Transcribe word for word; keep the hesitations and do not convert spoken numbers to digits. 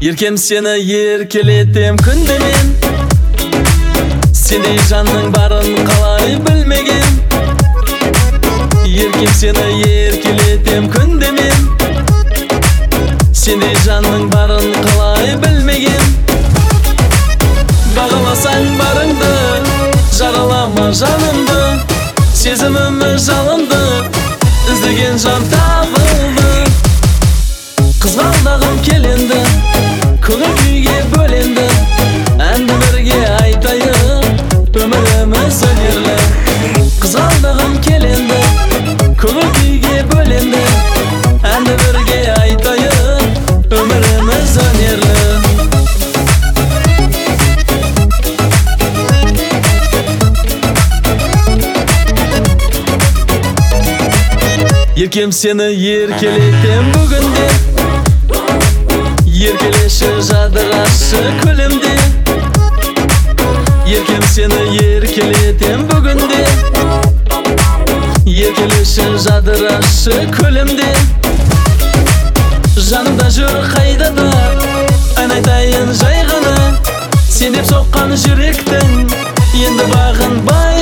Еркем сені еркелетем күнде мен, сендей жанның барын қалай білмеген. Еркем сені еркелетем күнде мен, сендей жанның барын қалай білмеген. Бағаласаң барыңды, жаралама жанымды, сезімімі жалынды, іздеген жан табылды. Қызғалдағым келенді, көңіл күйге бөленді, әнді бірге айтайын, өміріміз өнерлі. Қызғалдағым келенді, көңіл күйге бөленді, әнді бірге айтайын, өміріміз өнерлі. Еркем сені еркелетем бүгінде, еркелеші жадырашы күлімде. Еркем сені еркелетем бүгінде, еркелеші жадырашы күлімде. Жанымда жүр қайда да, ән айтайын жай ғана, сен деп соққан жүректің енді бағын бай.